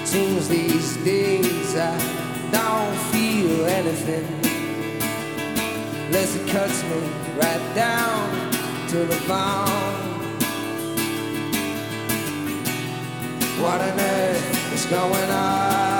Seems these days I don't feel anything, unless it cuts me right down to the bone. What on earth is going on?